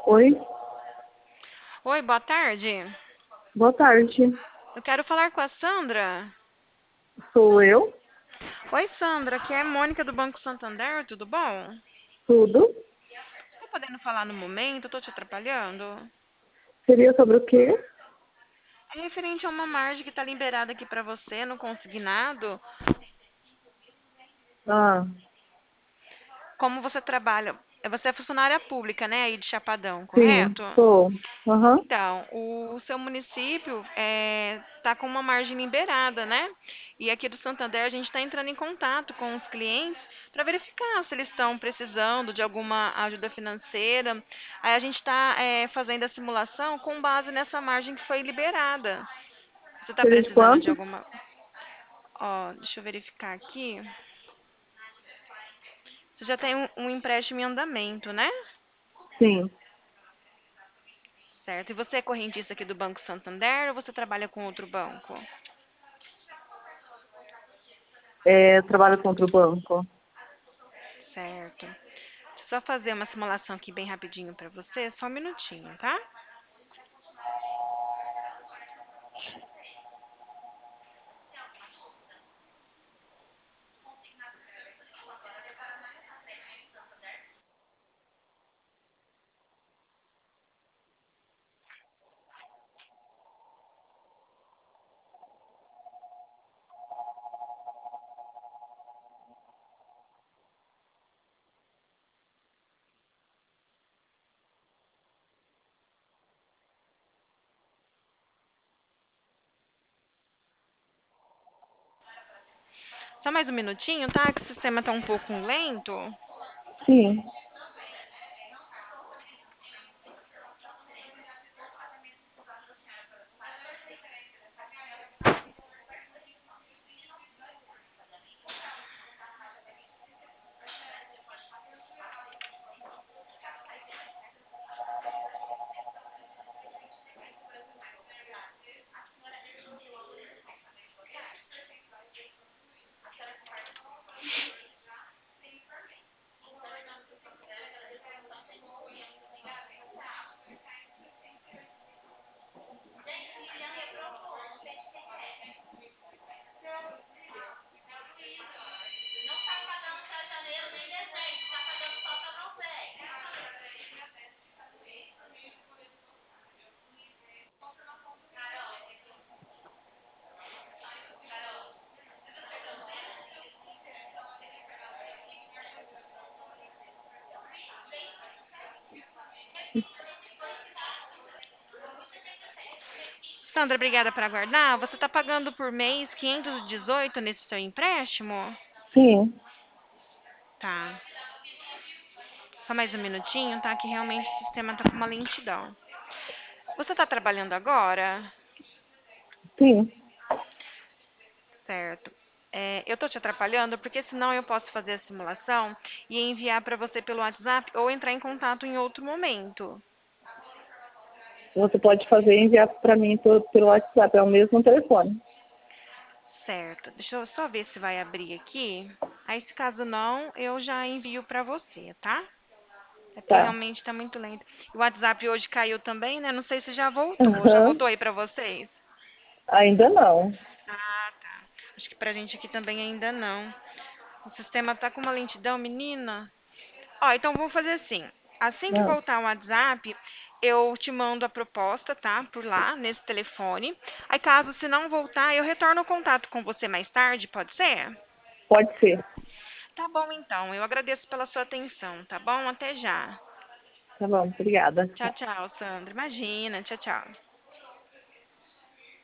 Oi, Oi, boa tarde. boa tarde. Eu quero falar com a Sandra. Sou eu? Oi, Sandra, aqui é a Mônica do Banco Santander, tudo bom? Tudo? Tá podendo falar no momento? Eu tô te atrapalhando? Seria sobre o quê? É referente a uma margem que tá liberada aqui pra você no consignado. Ah, Como você trabalha? Você é funcionária pública, né, aí de Chapadão, sim, correto? sou. Aham. Então, o seu município está com uma margem liberada, né? E aqui do Santander a gente está entrando em contato com os clientes para verificar se eles estão precisando de alguma ajuda financeira. Aí a gente está fazendo a simulação com base nessa margem que foi liberada. Você está Seria de precisando de quanto? alguma. Ó, deixa eu verificar aqui. Você já tem um empréstimo em andamento, né? Sim. Certo. E você é correntista aqui do Banco Santander ou você trabalha com outro banco? Trabalho contra o banco. Certo. Só fazer uma simulação aqui bem rapidinho para você, só um minutinho, tá? Só mais um minutinho, tá? Que o sistema tá um pouco lento. Sim. Sandra, obrigada por aguardar. Você tá pagando por mês 518 nesse seu empréstimo? Sim. Tá. Só mais um minutinho, tá? Que realmente o sistema tá com uma lentidão. Você tá trabalhando agora? Sim. Certo. Eu tô te atrapalhando porque senão eu posso fazer a simulação e enviar para você pelo WhatsApp ou entrar em contato em outro momento. Você pode fazer e enviar para mim pelo WhatsApp. É o mesmo telefone. Certo. Deixa eu só ver se vai abrir aqui. Aí, se caso não, eu já envio para você, tá? É porque Tá. realmente tá muito lento. O WhatsApp hoje caiu também, né? Não sei se já voltou. Já Aham. voltou aí para vocês? Ainda não. Ah, tá. Acho que pra gente aqui também ainda não. O sistema tá com uma lentidão, menina. Ó, então vamos fazer assim. Assim que Não. voltar o WhatsApp, eu te mando a proposta, tá? Por lá, nesse telefone. Aí, caso se não voltar, eu retorno o contato com você mais tarde, pode ser? Pode ser. Tá bom, então. Eu agradeço pela sua atenção, tá bom? Até já. Tá bom, obrigada. Tchau, tchau, Sandra. Imagina. Tchau, tchau.